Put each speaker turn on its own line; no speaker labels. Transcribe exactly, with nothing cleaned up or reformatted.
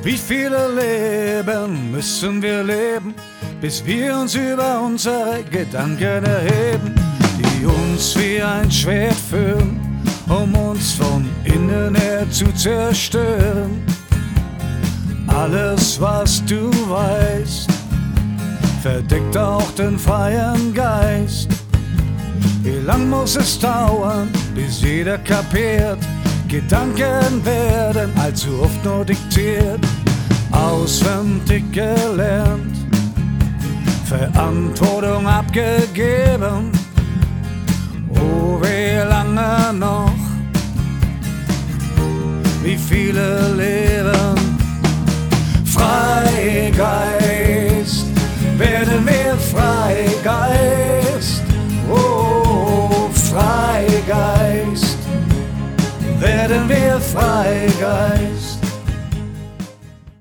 Wie viele Leben müssen wir leben, bis wir uns über unsere Gedanken erheben, die uns wie ein Schwert führen, um uns von innen her zu zerstören. Alles, was du weißt, verdeckt auch den freien Geist. Wie lang muss es dauern, bis jeder kapiert? Gedanken werden allzu oft nur diktiert, auswendig gelernt, Verantwortung abgegeben. Oh, wie lange noch? Wie viele leben